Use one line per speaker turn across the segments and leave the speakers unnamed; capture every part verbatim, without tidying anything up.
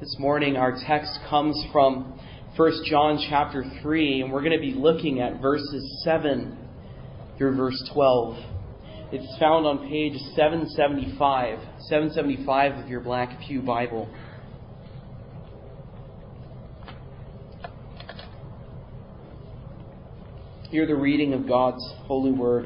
This morning our text comes from First John chapter three, and we're going to be looking at verses seven through verse twelve. It's found on page seven seventy-five, seven seventy-five of your Black Pew Bible. Hear the reading of God's holy word.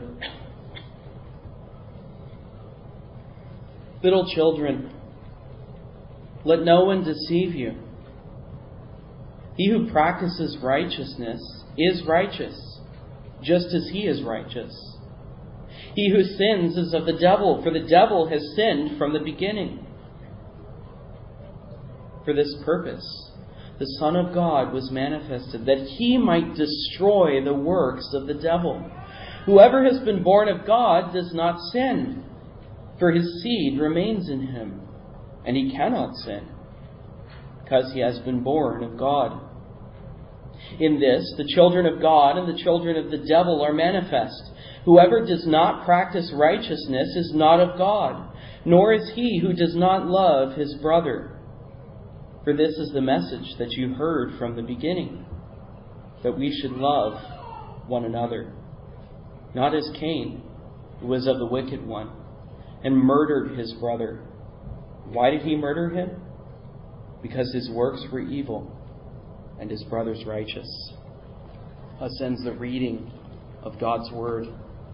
Little children, let no one deceive you. He who practices righteousness is righteous, just as he is righteous. He who sins is of the devil, for the devil has sinned from the beginning. For this purpose, the Son of God was manifested, that he might destroy the works of the devil. Whoever has been born of God does not sin, for his seed remains in him, and he cannot sin, because he has been born of God. In this, the children of God and the children of the devil are manifest. Whoever does not practice righteousness is not of God, nor is he who does not love his brother. For this is the message that you heard from the beginning, that we should love one another. Not as Cain, who was of the wicked one, and murdered his brother. Why did he murder him? Because his works were evil, and his brother's righteous. Thus ends the reading of God's Word.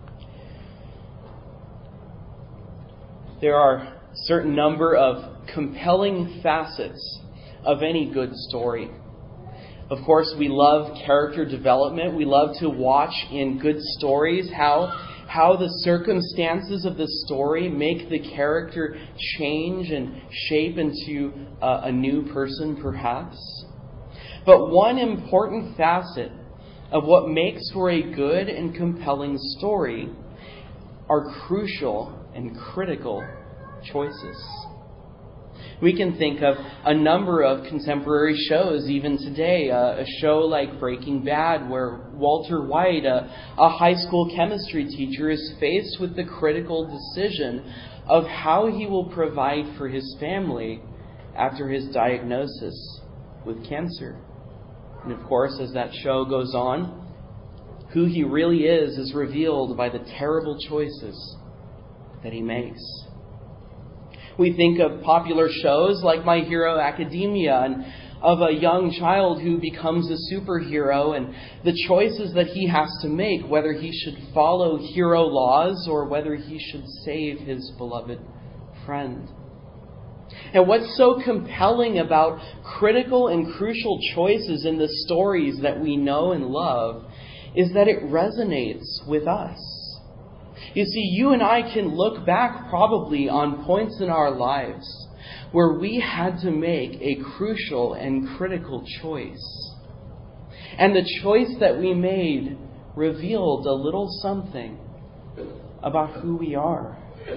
There are a certain number of compelling facets of any good story. Of course, we love character development. We love to watch in good stories how how the circumstances of the story make the character change and shape into a, a new person, perhaps. But one important facet of what makes for a good and compelling story are crucial and critical choices. We can think of a number of contemporary shows even today. Uh, a show like Breaking Bad, where Walter White, a, a high school chemistry teacher, is faced with the critical decision of how he will provide for his family after his diagnosis with cancer. And of course, as that show goes on, who he really is is revealed by the terrible choices that he makes. We think of popular shows like My Hero Academia, and of a young child who becomes a superhero and the choices that he has to make, whether he should follow hero laws or whether he should save his beloved friend. And what's so compelling about critical and crucial choices in the stories that we know and love is that it resonates with us. You see, you and I can look back probably on points in our lives where we had to make a crucial and critical choice. And the choice that we made revealed a little something about who we are.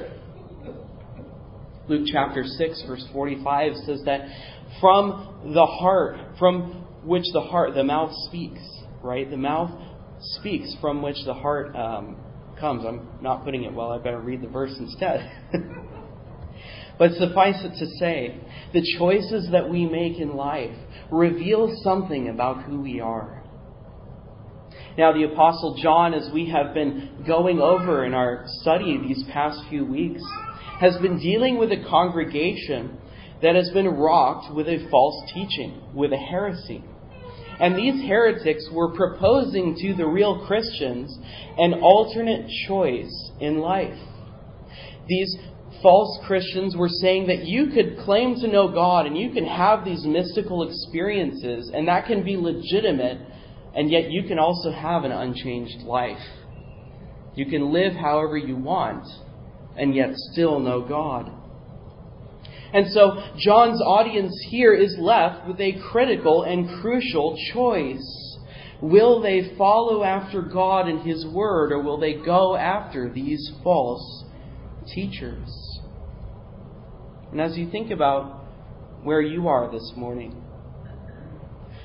Luke chapter six, verse forty-five says that from the heart, from which the heart, the mouth speaks, right? The mouth speaks from which the heart um, comes. I'm not putting it well. I better read the verse instead. But suffice it to say, the choices that we make in life reveal something about who we are. Now, the Apostle John, as we have been going over in our study these past few weeks, has been dealing with a congregation that has been rocked with a false teaching, with a heresy. And these heretics were proposing to the real Christians an alternate choice in life. These false Christians were saying that you could claim to know God and you can have these mystical experiences, and that can be legitimate, and yet you can also have an unchanged life. You can live however you want and yet still know God. And so John's audience here is left with a critical and crucial choice. Will they follow after God and His Word, or will they go after these false teachers? And as you think about where you are this morning,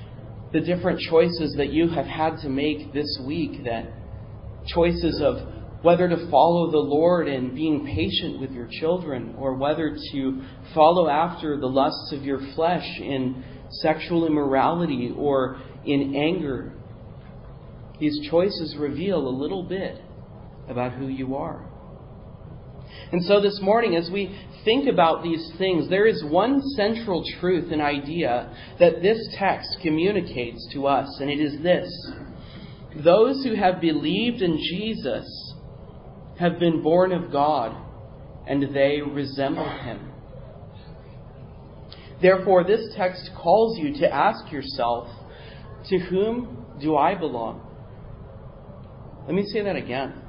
the different choices that you have had to make this week, that choices of whether to follow the Lord in being patient with your children, or whether to follow after the lusts of your flesh in sexual immorality or in anger. These choices reveal a little bit about who you are. And so this morning, as we think about these things, there is one central truth and idea that this text communicates to us, and it is this: those who have believed in Jesus have been born of God, and they resemble Him. Therefore, this text calls you to ask yourself, to whom do I belong? Let me say that again.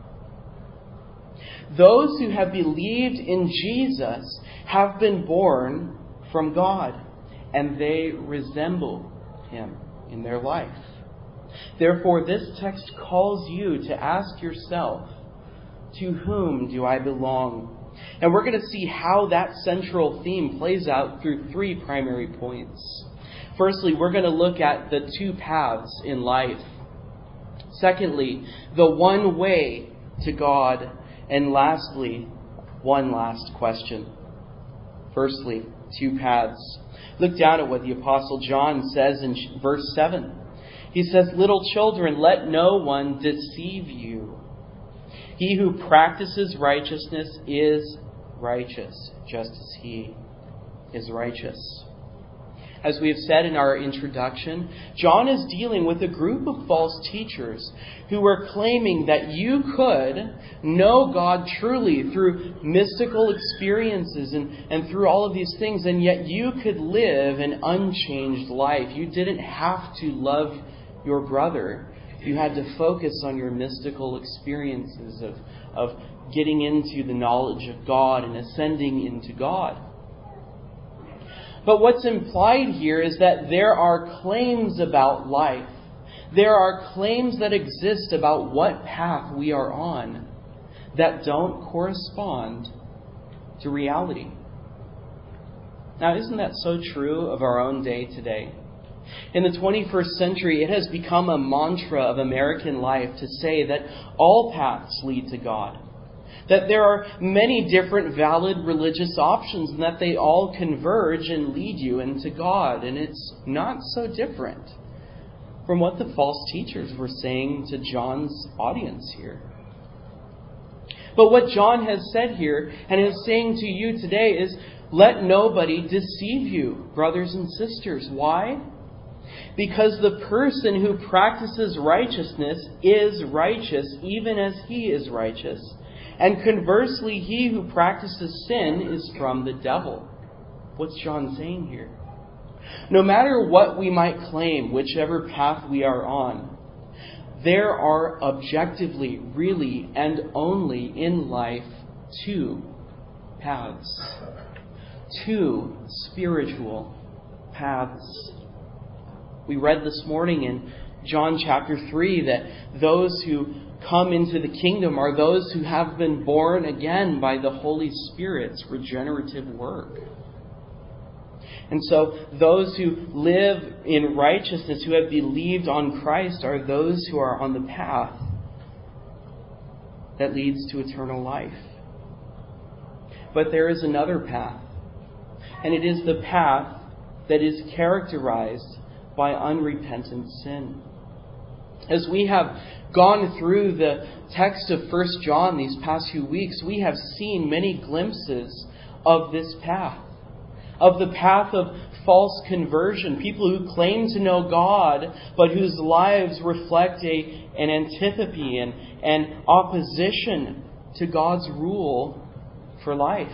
Those who have believed in Jesus have been born from God, and they resemble Him in their life. Therefore, this text calls you to ask yourself, to whom do I belong? And we're going to see how that central theme plays out through three primary points. Firstly, we're going to look at the two paths in life. Secondly, the one way to God. And lastly, one last question. Firstly, two paths. Look down at what the Apostle John says in verse seven. He says, "Little children, let no one deceive you. He who practices righteousness is righteous, just as he is righteous." As we have said in our introduction, John is dealing with a group of false teachers who were claiming that you could know God truly through mystical experiences and, and through all of these things, and yet you could live an unchanged life. You didn't have to love your brother. You had to focus on your mystical experiences of, of getting into the knowledge of God and ascending into God. But what's implied here is that there are claims about life. There are claims that exist about what path we are on that don't correspond to reality. Now, isn't that so true of our own day today? In the twenty-first century, it has become a mantra of American life to say that all paths lead to God. That there are many different valid religious options and that they all converge and lead you into God. And it's not so different from what the false teachers were saying to John's audience here. But what John has said here and is saying to you today is, let nobody deceive you, brothers and sisters. Why? Because the person who practices righteousness is righteous, even as he is righteous. And conversely, he who practices sin is from the devil. What's John saying here? No matter what we might claim, whichever path we are on, there are objectively, really, and only in life two paths. Two spiritual paths. We read this morning in John chapter three that those who come into the kingdom are those who have been born again by the Holy Spirit's regenerative work. And so those who live in righteousness, who have believed on Christ, are those who are on the path that leads to eternal life. But there is another path, and it is the path that is characterized by unrepentant sin. As we have gone through the text of First John these past few weeks, we have seen many glimpses of this path. Of the path of false conversion. People who claim to know God, but whose lives reflect a, an antipathy and, and opposition to God's rule for life.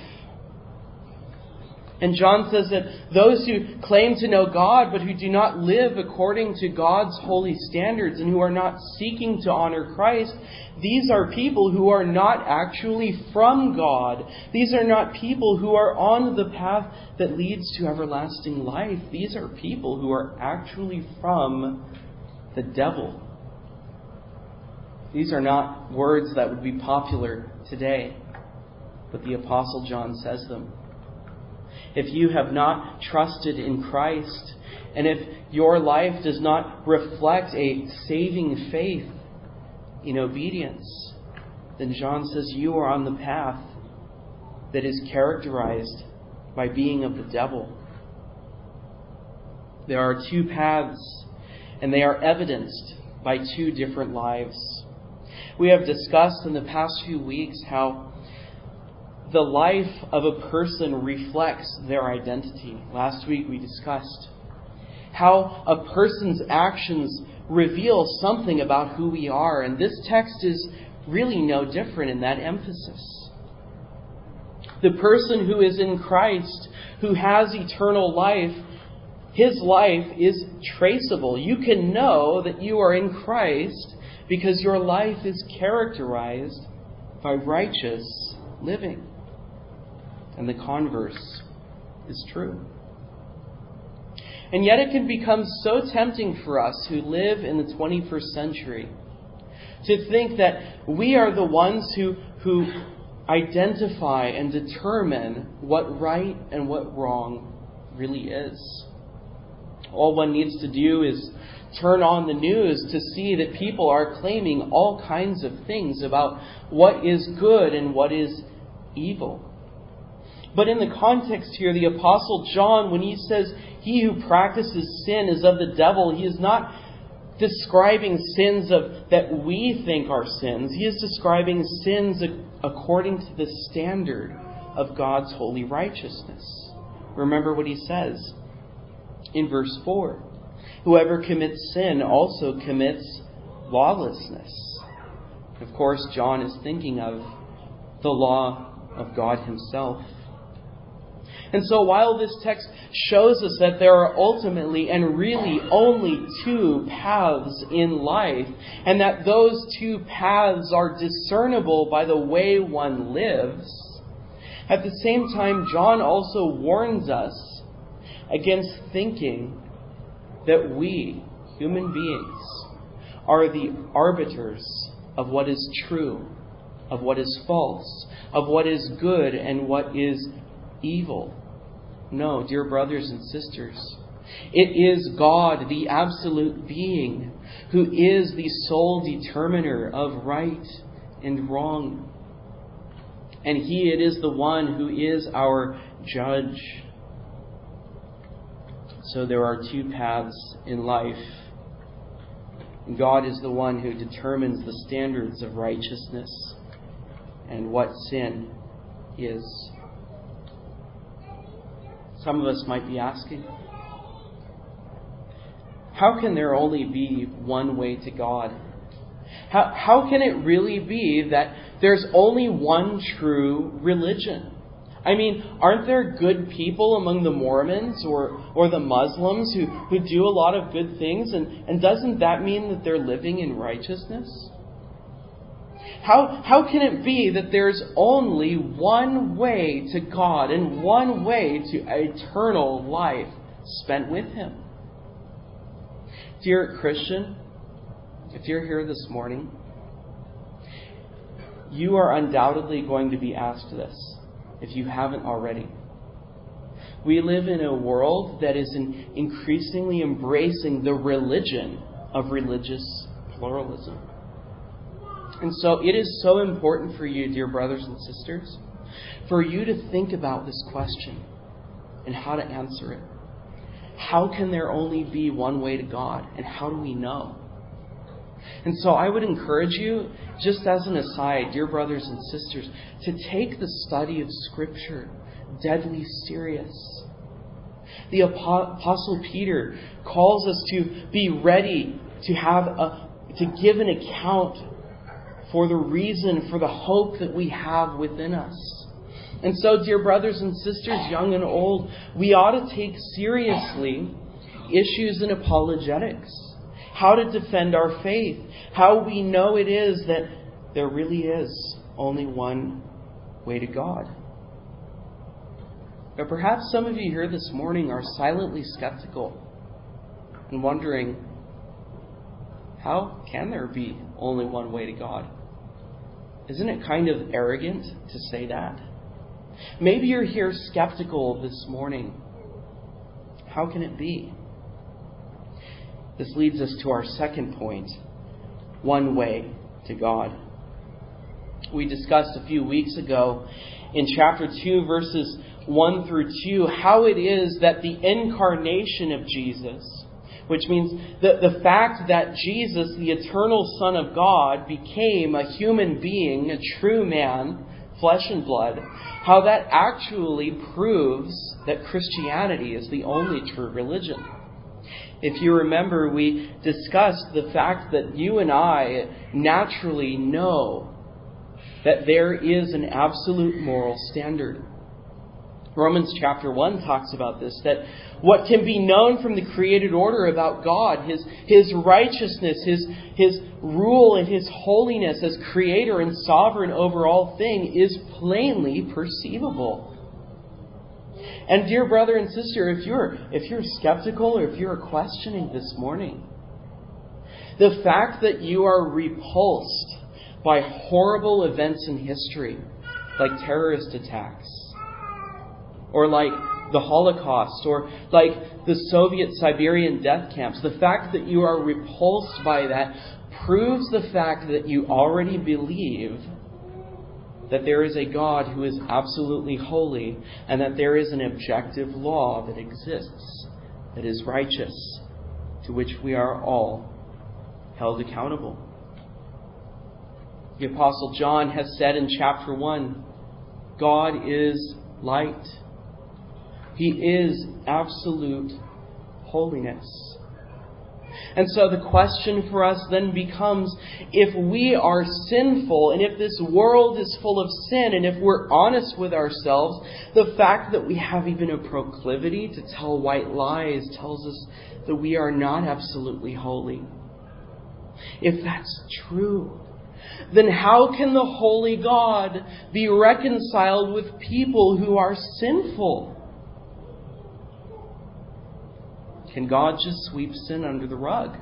And John says that those who claim to know God, but who do not live according to God's holy standards and who are not seeking to honor Christ, these are people who are not actually from God. These are not people who are on the path that leads to everlasting life. These are people who are actually from the devil. These are not words that would be popular today, but the Apostle John says them. If you have not trusted in Christ, and if your life does not reflect a saving faith in obedience, then John says you are on the path that is characterized by being of the devil. There are two paths, and they are evidenced by two different lives. We have discussed in the past few weeks how the life of a person reflects their identity. Last week we discussed how a person's actions reveal something about who we are, and this text is really no different in that emphasis. The person who is in Christ, who has eternal life, his life is traceable. You can know that you are in Christ because your life is characterized by righteous living. And the converse is true. And yet it can become so tempting for us who live in the twenty-first century to think that we are the ones who, who identify and determine what right and what wrong really is. All one needs to do is turn on the news to see that people are claiming all kinds of things about what is good and what is evil. But in the context here, the Apostle John, when he says he who practices sin is of the devil, he is not describing sins of that we think are sins. He is describing sins according to the standard of God's holy righteousness. Remember what he says in verse four. Whoever commits sin also commits lawlessness. Of course, John is thinking of the law of God himself. And so while this text shows us that there are ultimately and really only two paths in life, and that those two paths are discernible by the way one lives, at the same time, John also warns us against thinking that we, human beings, are the arbiters of what is true, of what is false, of what is good and what is evil. No, dear brothers and sisters, it is God, the absolute being, who is the sole determiner of right and wrong. And He it is the one who is our judge. So there are two paths in life. God is the one who determines the standards of righteousness and what sin is. Some of us might be asking, how can there only be one way to God? How, how can it really be that there's only one true religion? I mean, aren't there good people among the Mormons or, or the Muslims who, who do a lot of good things? And, and doesn't that mean that they're living in righteousness? How, how can it be that there's only one way to God and one way to eternal life spent with Him? Dear Christian, if you're here this morning, you are undoubtedly going to be asked this, if you haven't already. We live in a world that is increasingly embracing the religion of religious pluralism. And so it is so important for you, dear brothers and sisters, for you to think about this question and how to answer it. How can there only be one way to God? And how do we know? And so I would encourage you, just as an aside, dear brothers and sisters, to take the study of Scripture deadly serious. The Apostle Peter calls us to be ready to have a, to give an account for the reason, for the hope that we have within us. And so, dear brothers and sisters, young and old, we ought to take seriously issues in apologetics. How to defend our faith. How we know it is that there really is only one way to God. But perhaps some of you here this morning are silently skeptical and wondering, how can there be only one way to God? Isn't it kind of arrogant to say that? Maybe you're here skeptical this morning. How can it be? This leads us to our second point, one way to God. we discussed a few weeks ago in chapter two, verses one through two, how it is that the incarnation of Jesus, which means the, the fact that Jesus, the eternal Son of God, became a human being, a true man, flesh and blood, how that actually proves that Christianity is the only true religion. If you remember, we discussed the fact that you and I naturally know that there is an absolute moral standard. Romans chapter one talks about this, that what can be known from the created order about God, His, His righteousness, His, His rule and His holiness as creator and sovereign over all things is plainly perceivable. And dear brother and sister, if you're, if you're skeptical or if you're questioning this morning, the fact that you are repulsed by horrible events in history, like terrorist attacks, or like the Holocaust, or like the Soviet Siberian death camps, the fact that you are repulsed by that proves the fact that you already believe that there is a God who is absolutely holy, and that there is an objective law that exists, that is righteous, to which we are all held accountable. The Apostle John has said in chapter one, God is light. He is absolute holiness. And so the question for us then becomes, if we are sinful, and if this world is full of sin, and if we're honest with ourselves, the fact that we have even a proclivity to tell white lies tells us that we are not absolutely holy. If that's true, then how can the holy God be reconciled with people who are sinful? Can God just sweep sin under the rug?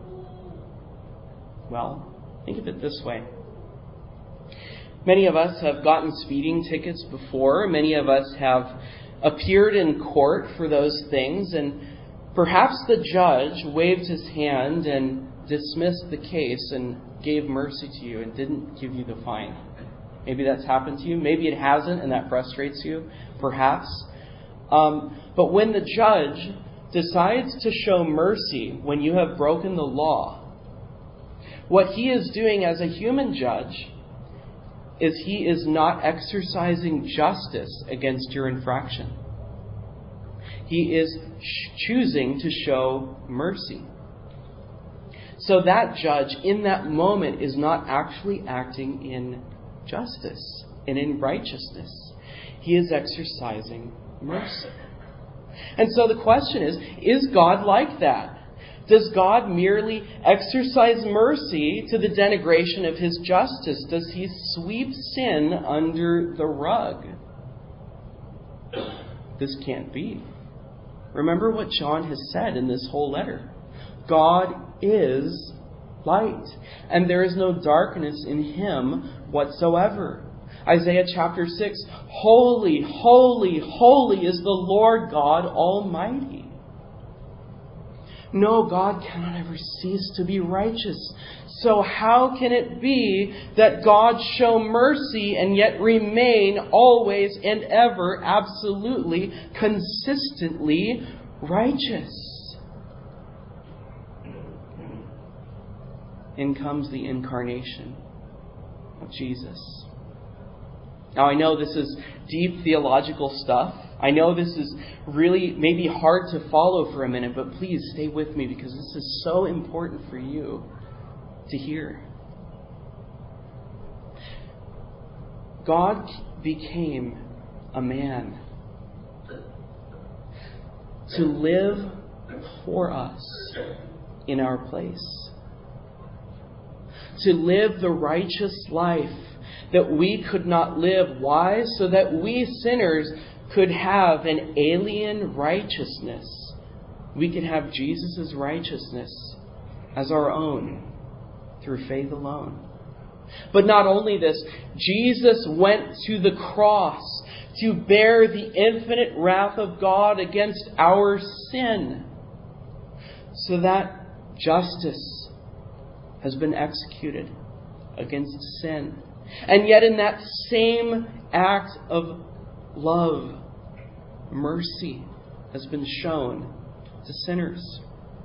Well, think of it this way. Many of us have gotten speeding tickets before. Many of us have appeared in court for those things. And perhaps the judge waved his hand and dismissed the case and gave mercy to you and didn't give you the fine. Maybe that's happened to you. Maybe it hasn't, and that frustrates you. Perhaps. Um, but when the judge decides to show mercy when you have broken the law, what he is doing as a human judge is he is not exercising justice against your infraction. He is choosing to show mercy. So that judge in that moment is not actually acting in justice and in righteousness. He is exercising mercy. And so the question is, is God like that? Does God merely exercise mercy to the denigration of His justice? Does He sweep sin under the rug? This can't be. Remember what John has said in this whole letter. God is light, and there is no darkness in Him whatsoever. Isaiah chapter six, holy, holy, holy is the Lord God Almighty. No, God cannot ever cease to be righteous. So how can it be that God show mercy and yet remain always and ever absolutely, consistently righteous? In comes the incarnation of Jesus. Now, I know this is deep theological stuff. I know this is really maybe hard to follow for a minute, but please stay with me because this is so important for you to hear. God became a man to live for us in our place, to live the righteous life that we could not live. Why? So that we sinners could have an alien righteousness. We could have Jesus' righteousness as our own through faith alone. But not only this, Jesus went to the cross to bear the infinite wrath of God against our sin, so that justice has been executed against sin. And yet in that same act of love, mercy has been shown to sinners.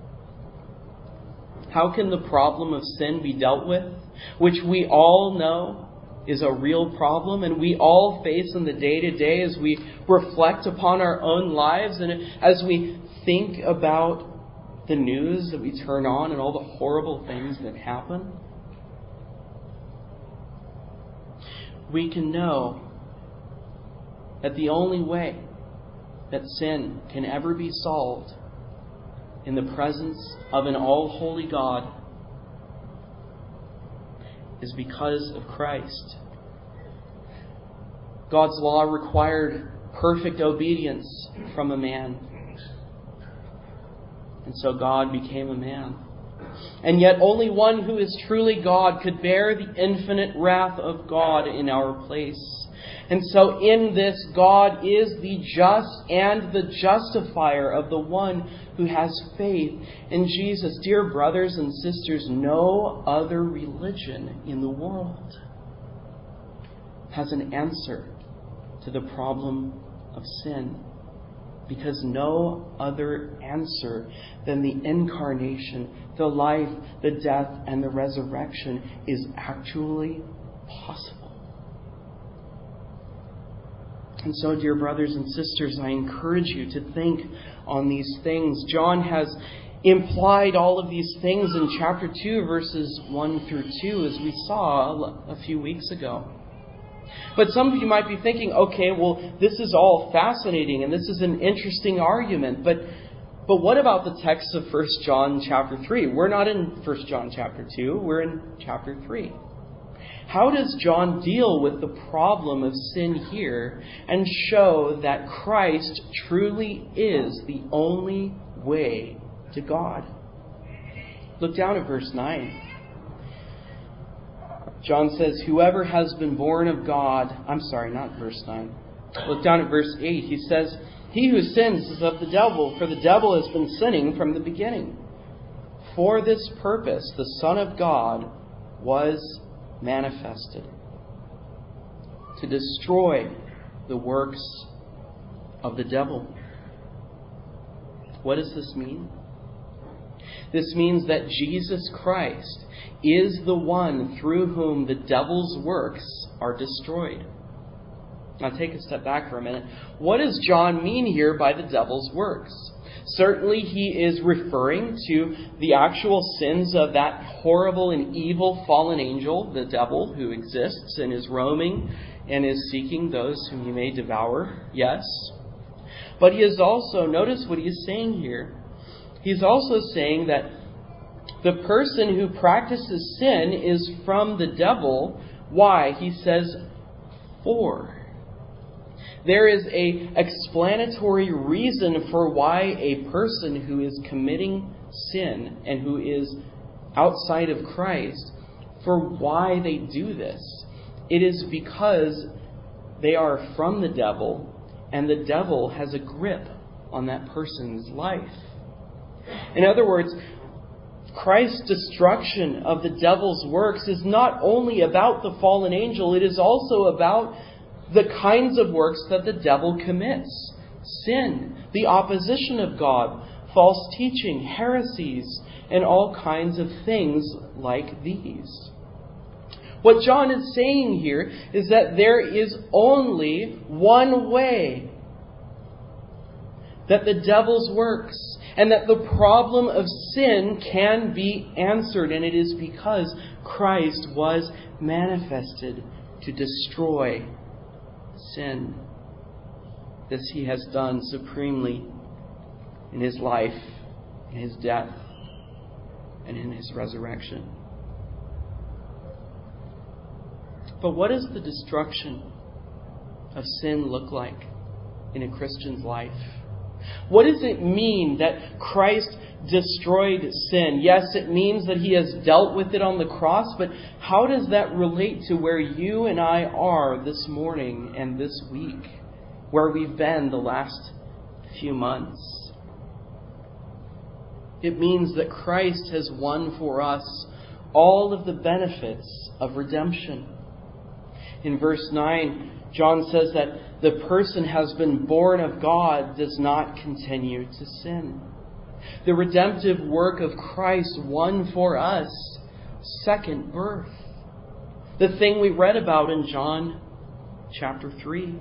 How can the problem of sin be dealt with, which we all know is a real problem and we all face in the day-to-day as we reflect upon our own lives and as we think about the news that we turn on and all the horrible things that happen? We can know that the only way that sin can ever be solved in the presence of an all-holy God is because of Christ. God's law required perfect obedience from a man. And so God became a man. And yet only one who is truly God could bear the infinite wrath of God in our place. And so in this, God is the just and the justifier of the one who has faith in Jesus. Dear brothers and sisters, no other religion in the world has an answer to the problem of sin, because no other answer than the incarnation, the life, the death, and the resurrection is actually possible. And so, dear brothers and sisters, I encourage you to think on these things. John has implied all of these things in chapter two, verses one through two, as we saw a few weeks ago. But some of you might be thinking, okay, well, this is all fascinating and this is an interesting argument, but but what about the text of First John chapter three? We're not in First John chapter two, we're in chapter three. How does John deal with the problem of sin here and show that Christ truly is the only way to God? Look down at verse nine. John says, whoever has been born of God... I'm sorry, not verse nine. Look down at verse eight. He says, he who sins is of the devil, for the devil has been sinning from the beginning. For this purpose, the Son of God was manifested, to destroy the works of the devil. What does this mean? This means that Jesus Christ is the one through whom the devil's works are destroyed. Now take a step back for a minute. What does John mean here by the devil's works? Certainly he is referring to the actual sins of that horrible and evil fallen angel, the devil, who exists and is roaming and is seeking those whom he may devour. Yes. But he is also, notice what he is saying here. He's also saying that the person who practices sin is from the devil. Why? He says, for. There is a explanatory reason for why a person who is committing sin and who is outside of Christ, for why they do this. It is because they are from the devil, and the devil has a grip on that person's life. In other words, Christ's destruction of the devil's works is not only about the fallen angel, it is also about the kinds of works that the devil commits. Sin, the opposition of God, false teaching, heresies, and all kinds of things like these. What John is saying here is that there is only one way that the devil's works and that the problem of sin can be answered, and it is because Christ was manifested to destroy sin. This he has done supremely in his life, in his death, and in his resurrection. But what does the destruction of sin look like in a Christian's life? What does it mean that Christ destroyed sin? Yes, it means that he has dealt with it on the cross, but how does that relate to where you and I are this morning and this week, where we've been the last few months? It means that Christ has won for us all of the benefits of redemption. In verse nine, John says that the person has been born of God does not continue to sin. The redemptive work of Christ won for us second birth. The thing we read about in John chapter three.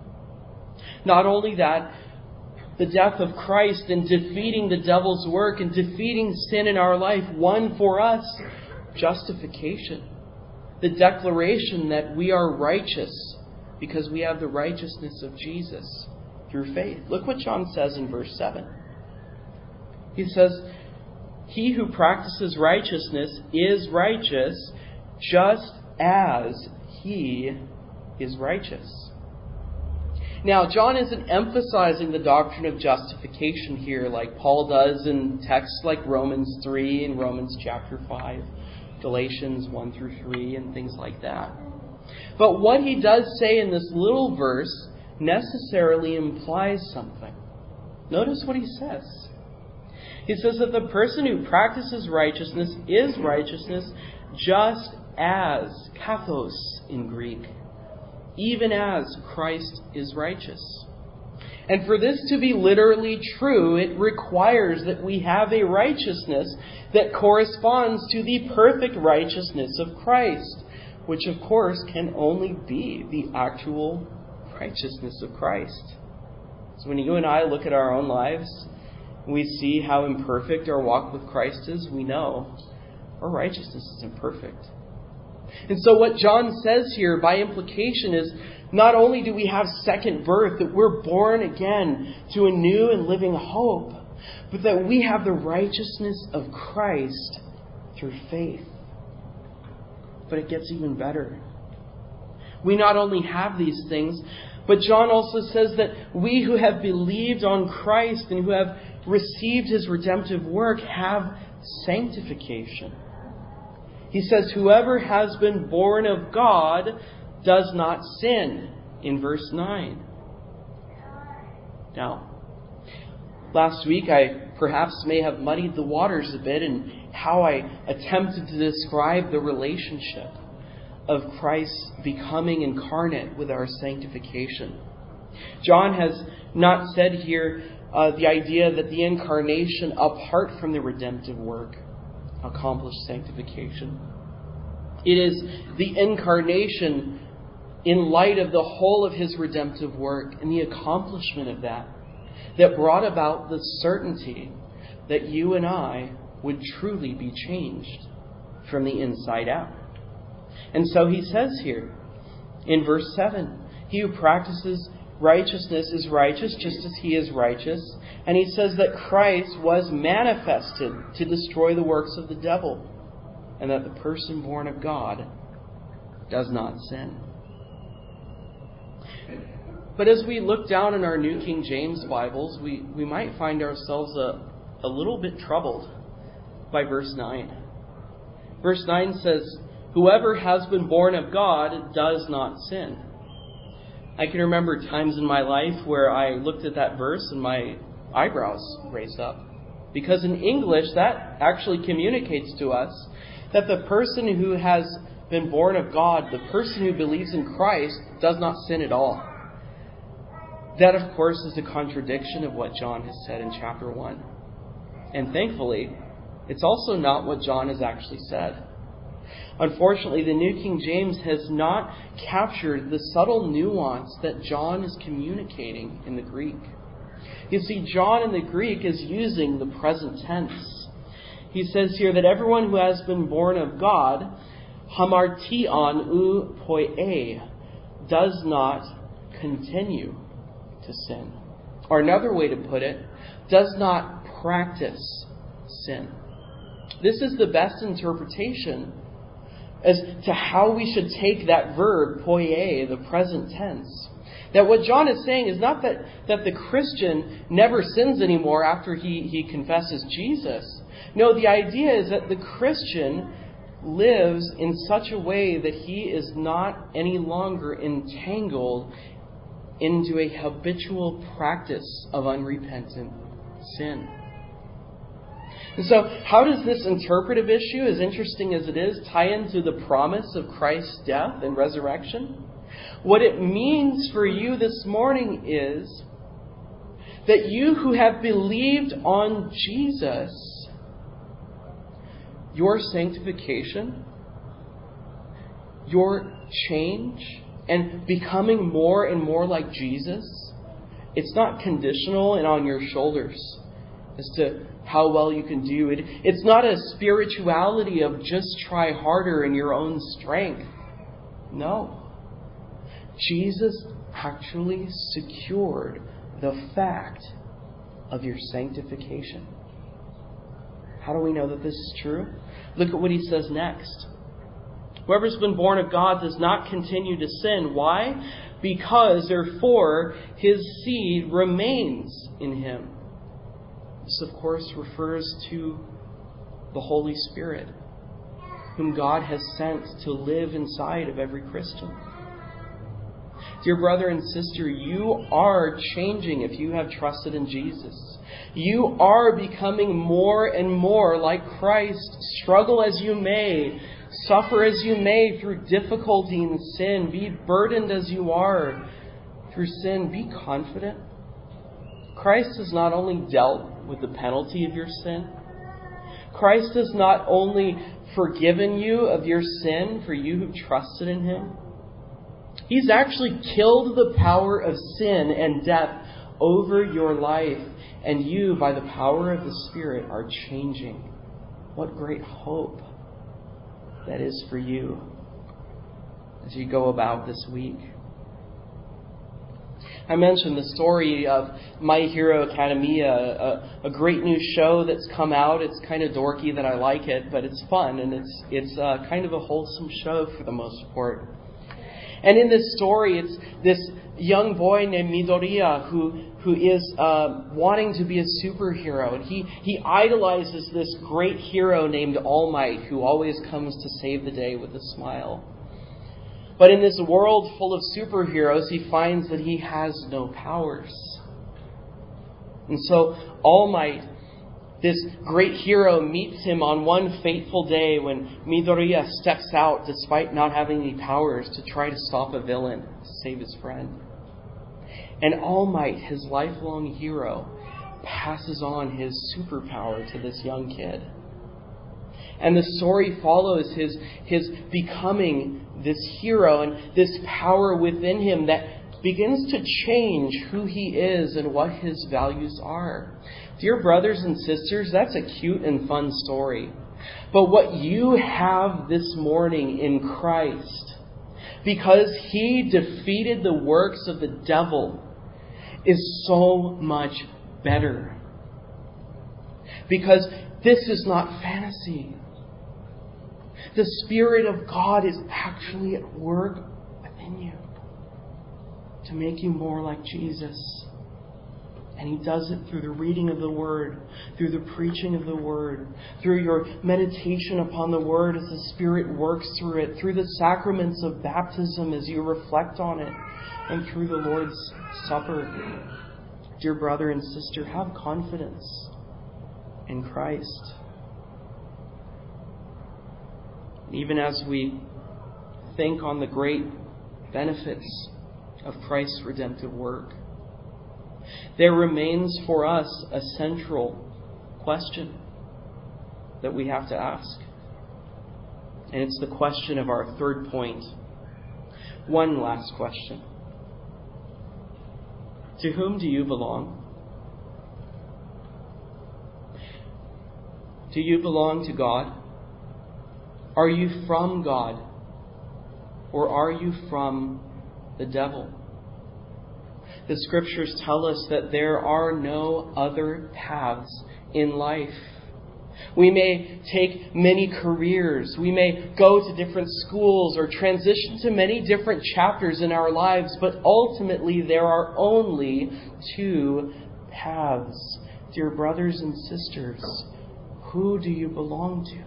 Not only that, the death of Christ in defeating the devil's work and defeating sin in our life won for us justification. The declaration that we are righteous because we have the righteousness of Jesus through faith. Look what John says in verse seven. He says, "He who practices righteousness is righteous just as he is righteous." Now, John isn't emphasizing the doctrine of justification here like Paul does in texts like Romans three and Romans chapter five, Galatians one through three, and things like that. But what he does say in this little verse necessarily implies something. Notice what he says. He says that the person who practices righteousness is righteousness just as, kathos in Greek, even as Christ is righteous. And for this to be literally true, it requires that we have a righteousness that corresponds to the perfect righteousness of Christ, which of course can only be the actual righteousness of Christ. So when you and I look at our own lives, we see how imperfect our walk with Christ is, we know our righteousness is imperfect. And so what John says here by implication is not only do we have second birth, that we're born again to a new and living hope, but that we have the righteousness of Christ through faith. But it gets even better. We not only have these things, but John also says that we who have believed on Christ and who have received his redemptive work have sanctification. He says, whoever has been born of God does not sin, in verse nine. Now, last week I perhaps may have muddied the waters a bit in how I attempted to describe the relationship of Christ becoming incarnate with our sanctification. John has not said here uh, the idea that the incarnation, apart from the redemptive work, accomplished sanctification. It is the incarnation in light of the whole of his redemptive work and the accomplishment of that that brought about the certainty that you and I would truly be changed from the inside out. And so he says here in verse seven, he who practices righteousness is righteous just as he is righteous. And he says that Christ was manifested to destroy the works of the devil, and that the person born of God does not sin. But as we look down in our New King James Bibles, we, we might find ourselves a, a little bit troubled by verse nine. Verse nine says, whoever has been born of God does not sin. I can remember times in my life where I looked at that verse and my eyebrows raised up. Because in English, that actually communicates to us that the person who has been born of God, the person who believes in Christ, does not sin at all. That, of course, is a contradiction of what John has said in chapter one. And thankfully, it's also not what John has actually said. Unfortunately, the New King James has not captured the subtle nuance that John is communicating in the Greek. You see, John in the Greek is using the present tense. He says here that everyone who has been born of God, hamartion ou poie, does not continue to sin. Or another way to put it, does not practice sin. This is the best interpretation as to how we should take that verb, poie, the present tense. That what John is saying is not that, that the Christian never sins anymore after he, he confesses Jesus. No, the idea is that the Christian lives in such a way that he is not any longer entangled into a habitual practice of unrepentant sin. And so, how does this interpretive issue, as interesting as it is, tie into the promise of Christ's death and resurrection? What it means for you this morning is that you who have believed on Jesus, your sanctification, your change, and becoming more and more like Jesus, it's not conditional and on your shoulders as to how well you can do it. It's not a spirituality of just try harder in your own strength. No. Jesus actually secured the fact of your sanctification. How do we know that this is true? Look at what he says next. Whoever's been born of God does not continue to sin. Why? Because, therefore, his seed remains in him. This, of course, refers to the Holy Spirit, whom God has sent to live inside of every Christian. Dear brother and sister, you are changing if you have trusted in Jesus. You are becoming more and more like Christ. Struggle as you may, suffer as you may through difficulty and sin, be burdened as you are through sin, be confident. Christ has not only dealt with the penalty of your sin, Christ has not only forgiven you of your sin for you who trusted in him, he's actually killed the power of sin and death over your life, and you, by the power of the Spirit, are changing. What great hope that is for you as you go about this week. I mentioned the story of My Hero Academia, a, a great new show that's come out. It's kind of dorky that I like it, but it's fun, and it's it's uh, kind of a wholesome show for the most part. And in this story, it's this young boy named Midoriya who who is uh, wanting to be a superhero. And he, he idolizes this great hero named All Might, who always comes to save the day with a smile. But in this world full of superheroes, he finds that he has no powers. And so All Might, this great hero, meets him on one fateful day when Midoriya steps out despite not having any powers to try to stop a villain, to save his friend. And All Might, his lifelong hero, passes on his superpower to this young kid. And the story follows his, his becoming this hero and this power within him that begins to change who he is and what his values are. Dear brothers and sisters, that's a cute and fun story. But what you have this morning in Christ, because he defeated the works of the devil, is so much better. Because this is not fantasy. The Spirit of God is actually at work within you to make you more like Jesus. And he does it through the reading of the Word, through the preaching of the Word, through your meditation upon the Word as the Spirit works through it, through the sacraments of baptism as you reflect on it, and through the Lord's Supper. Dear brother and sister, have confidence in Christ. Even as we think on the great benefits of Christ's redemptive work, there remains for us a central question that we have to ask. And it's the question of our third point. One last question. To whom do you belong? Do you belong to God? Are you from God? Or are you from the devil? The Scriptures tell us that there are no other paths in life. We may take many careers. We may go to different schools or transition to many different chapters in our lives. But ultimately, there are only two paths. Dear brothers and sisters, who do you belong to?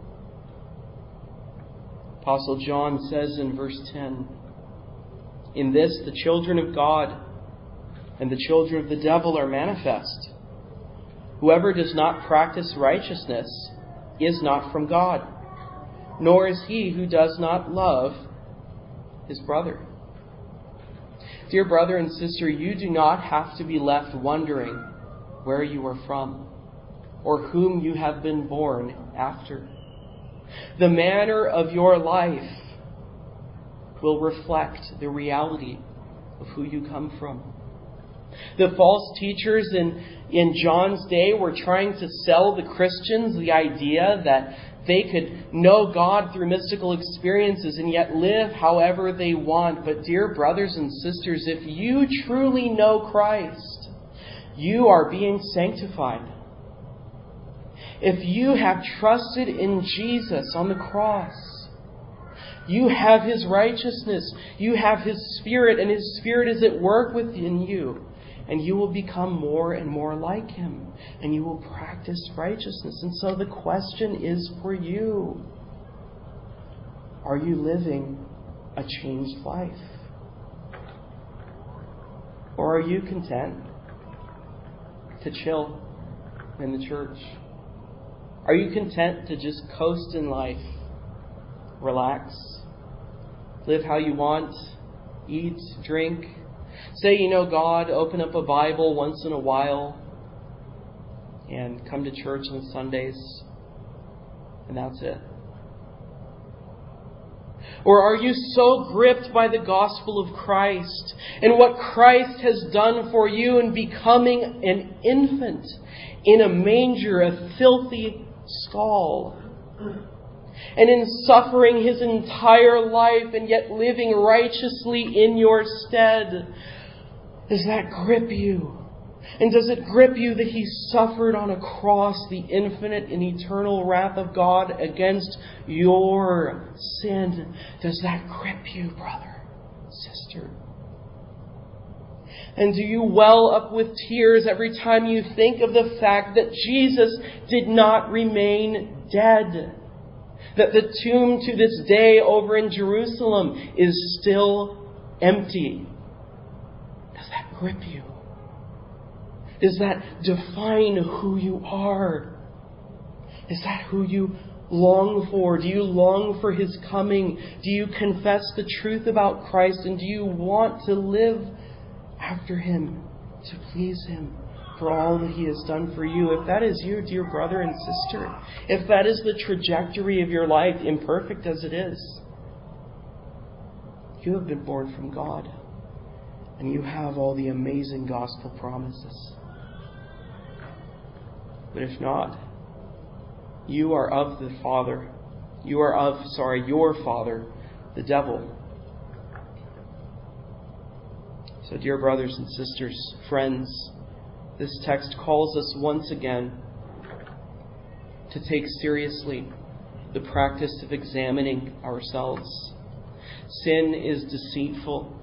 Apostle John says in verse ten, "In this the children of God and the children of the devil are manifest. Whoever does not practice righteousness is not from God, nor is he who does not love his brother. Dear brother and sister, you do not have to be left wondering where you are from or whom you have been born after. The manner of your life will reflect the reality of who you come from. The false teachers in, in John's day were trying to sell the Christians the idea that they could know God through mystical experiences and yet live however they want. But dear brothers and sisters, if you truly know Christ, you are being sanctified. If you have trusted in Jesus on the cross, you have His righteousness, you have His Spirit, and His Spirit is at work within you. And you will become more and more like Him. And you will practice righteousness. And so the question is for you. Are you living a changed life? Or are you content to chill in the church? Are you content to just coast in life? Relax. Live how you want. Eat, drink. Say you know God, open up a Bible once in a while, and come to church on Sundays, and that's it. Or are you so gripped by the gospel of Christ and what Christ has done for you in becoming an infant in a manger, a filthy stall, and in suffering His entire life and yet living righteously in your stead? Does that grip you? And does it grip you that He suffered on a cross the infinite and eternal wrath of God against your sin? Does that grip you, brother, sister? And do you well up with tears every time you think of the fact that Jesus did not remain dead? That the tomb to this day over in Jerusalem is still empty? Does that grip you? Does that define who you are? Is that who you long for? Do you long for His coming? Do you confess the truth about Christ? And do you want to live after Him, to please Him for all that He has done for you? If that is you, dear brother and sister, if that is the trajectory of your life, imperfect as it is, you have been born from God. And you have all the amazing gospel promises. But if not, you are of the Father. You are of, sorry, your father, the devil. So, dear brothers and sisters, friends, this text calls us once again to take seriously the practice of examining ourselves. Sin is deceitful.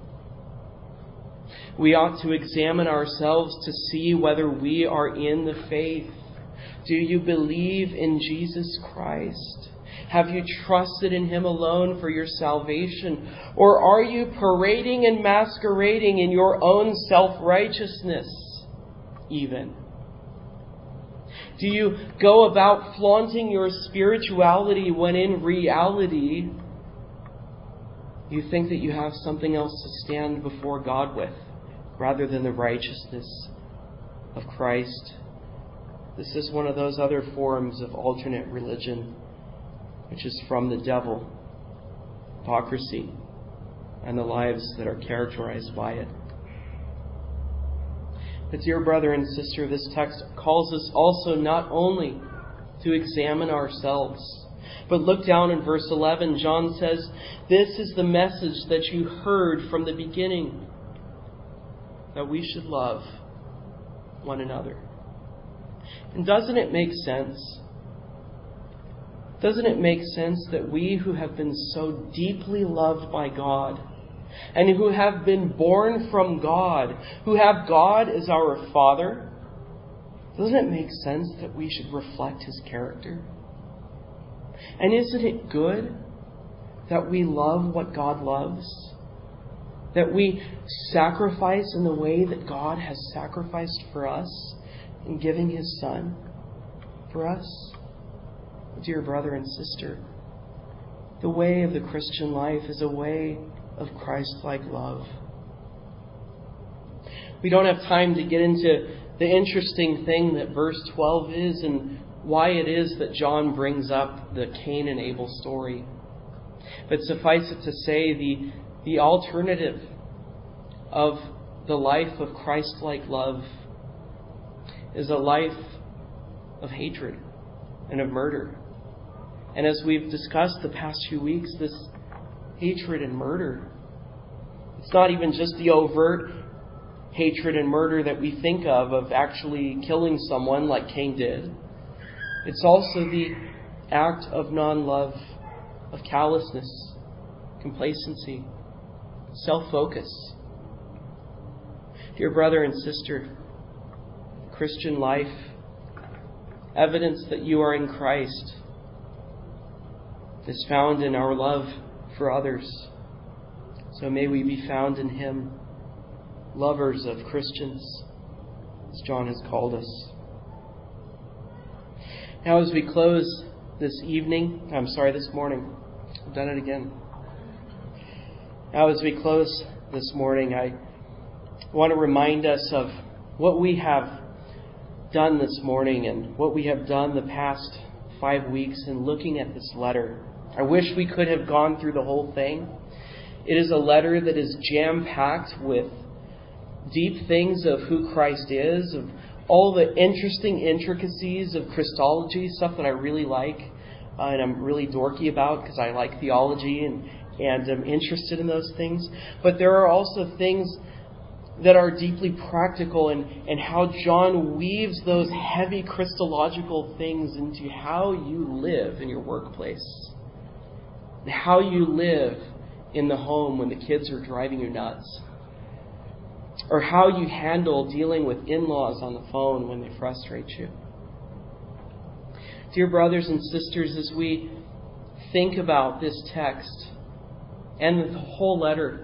We ought to examine ourselves to see whether we are in the faith. Do you believe in Jesus Christ? Have you trusted in Him alone for your salvation? Or are you parading and masquerading in your own self-righteousness even? Do you go about flaunting your spirituality when in reality you think that you have something else to stand before God with, rather than the righteousness of Christ? This is one of those other forms of alternate religion, which is from the devil, hypocrisy, and the lives that are characterized by it. But dear brother and sister, this text calls us also not only to examine ourselves, but look down in verse eleven. John says, "This is the message that you heard from the beginning, that we should love one another." And doesn't it make sense? Doesn't it make sense that we who have been so deeply loved by God, and who have been born from God, who have God as our Father, doesn't it make sense that we should reflect His character? And isn't it good that we love what God loves? That we sacrifice in the way that God has sacrificed for us? in giving His Son for us. Dear brother and sister, the way of the Christian life is a way of Christ-like love. We don't have time to get into the interesting thing that verse twelve is and why it is that John brings up the Cain and Abel story. But suffice it to say, the, the alternative of the life of Christ-like love is a life of hatred and of murder. And as we've discussed the past few weeks, this hatred and murder, it's not even just the overt hatred and murder that we think of, of actually killing someone like Cain did. It's also the act of non-love, of callousness, complacency, self-focus. Dear brother and sister, Christian life, evidence that you are in Christ, is found in our love for others. So may we be found in Him, lovers of Christians, as John has called us. Now as we close this evening, I'm sorry, this morning, I've done it again. Now as we close this morning, I want to remind us of what we have done this morning and what we have done the past five weeks in looking at this letter. I wish we could have gone through the whole thing. It is a letter that is jam-packed with deep things of who Christ is, of all the interesting intricacies of Christology, stuff that I really like uh, and I'm really dorky about because I like theology and, and I'm interested in those things. But there are also things that are deeply practical, and, and how John weaves those heavy Christological things into how you live in your workplace, and how you live in the home when the kids are driving you nuts, or how you handle dealing with in-laws on the phone when they frustrate you. Dear brothers and sisters, as we think about this text and the whole letter,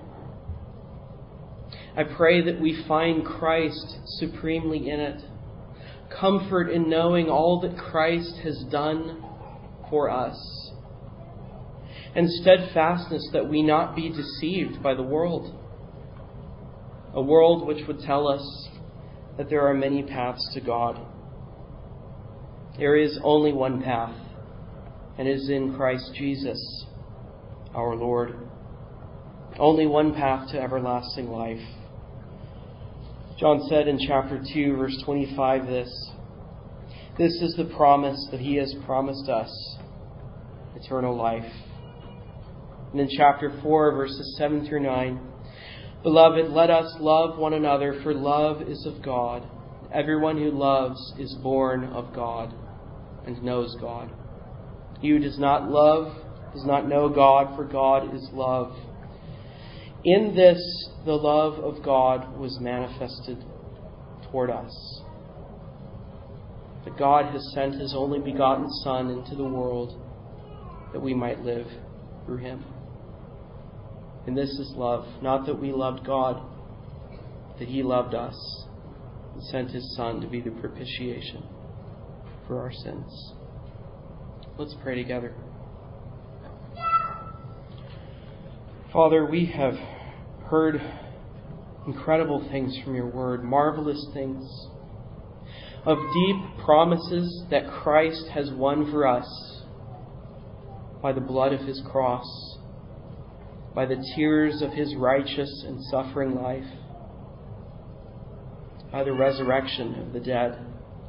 I pray that we find Christ supremely in it. Comfort in knowing all that Christ has done for us. And steadfastness that we not be deceived by the world. A world which would tell us that there are many paths to God. There is only one path, and it is in Christ Jesus, our Lord. Only one path to everlasting life. John said in chapter two, verse twenty-five this, "This is the promise that He has promised us, eternal life." And in chapter four, verses seven through nine, "Beloved, let us love one another, for love is of God. Everyone who loves is born of God and knows God. He who does not love does not know God, for God is love. In this, the love of God was manifested toward us, that God has sent His only begotten Son into the world that we might live through Him. And this is love, not that we loved God, that He loved us and sent His Son to be the propitiation for our sins." Let's pray together. Father, we have heard incredible things from your word, marvelous things, of deep promises that Christ has won for us by the blood of His cross, by the tears of His righteous and suffering life, by the resurrection of the dead.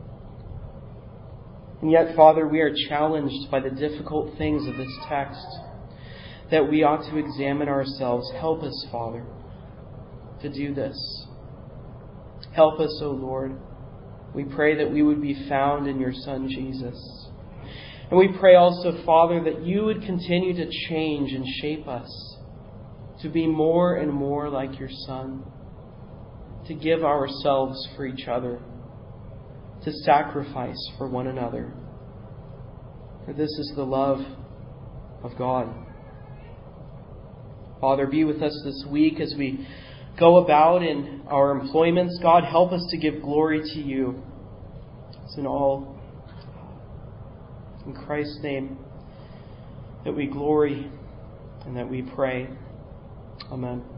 And yet, Father, we are challenged by the difficult things of this text, that we ought to examine ourselves. Help us, Father, to do this. Help us, O Lord. We pray that we would be found in your Son, Jesus. And we pray also, Father, that you would continue to change and shape us to be more and more like your Son, to give ourselves for each other, to sacrifice for one another. For this is the love of God. Father, be with us this week as we go about in our employments. God, help us to give glory to you. It's in all, in Christ's name, that we glory and that we pray. Amen.